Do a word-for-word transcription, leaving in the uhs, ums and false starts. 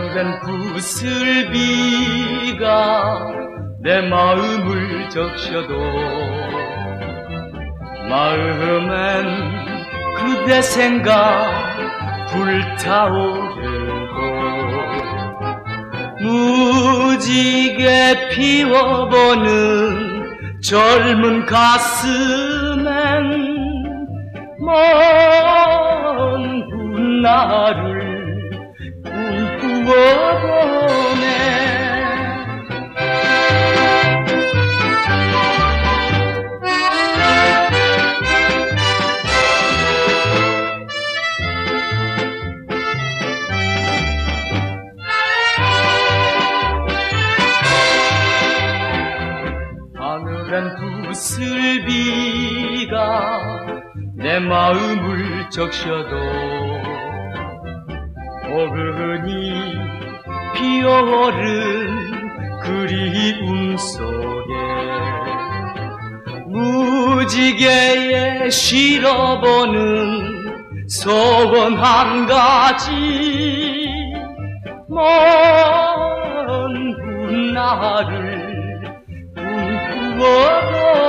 하늘엔 부슬비가 내 마음을 적셔도 마음엔 그대 생각 불타오르고 무지개 피워보는 젊은 가슴엔 먼 훗날을 꿈꾸어보네. 하늘엔 부슬비가 내 마음을 적셔도 어른이 피어오른 그리움 속에 무지개에 실어보는 소원 한 가지 먼 훗날을 꿈꾸어보네.